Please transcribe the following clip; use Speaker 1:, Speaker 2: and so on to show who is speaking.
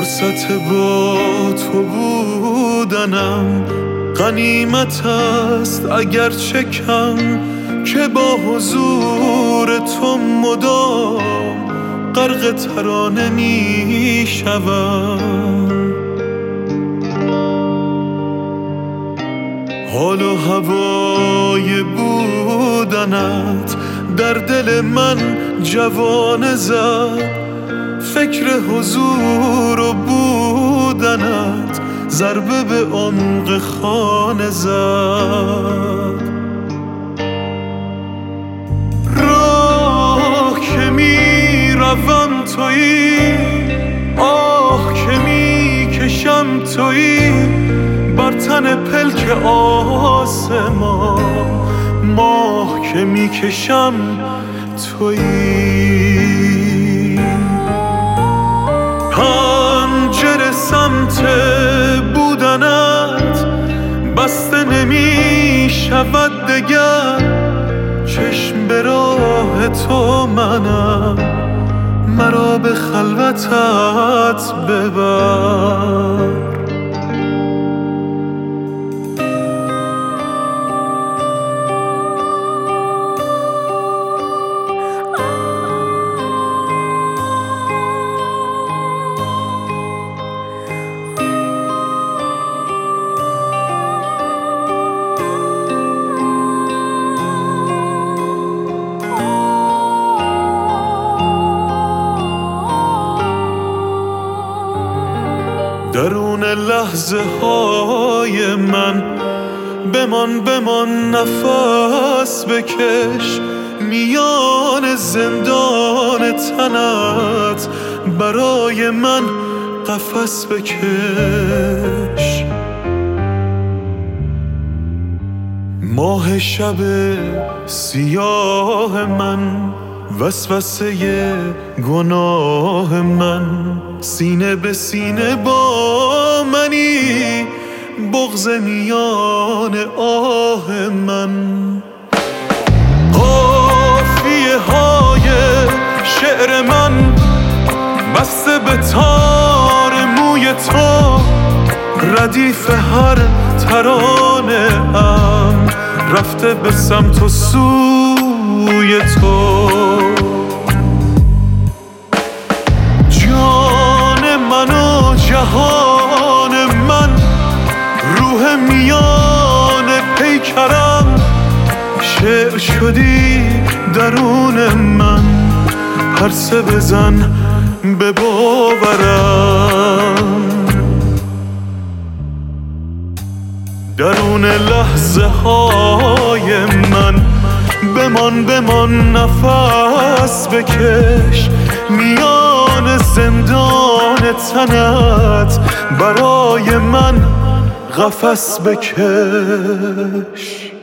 Speaker 1: فرصت با تو بودنم غنیمت است اگر چه کم، که با حضور تو مدام غرق ترانه می شوم. حال و هوای بودنت در دل من جوانه زد، فکر حضور و بودنت ضربه به عمق خانه زد. راه که می روم تویی، آه که می کشم تویی، بر تن پلک آسمان ماه که می کشم تویی. پنجره سمت بودنت بسته نمی شود دگر، چشم به راه تو منم، مرا به خلوتت ببر. درون لحظه های من بمان نفس بکش، میان زندان تنت برای من قفس بکش. ماه شب سیاه من، وسوسه گناه من، سینه به سینه با منی، بغض میان آه من. قافیه های شعر من بسته به تار موی تو، ردیف هر ترانه ام رفته به سمت و سوی تو. جهان من، روح میان پیکرم، شعر شدی درون من، پرسه بزن به باورم. درون لحظه های من بمان نفس بکش، میان زندان تنت برای من قفس بکش.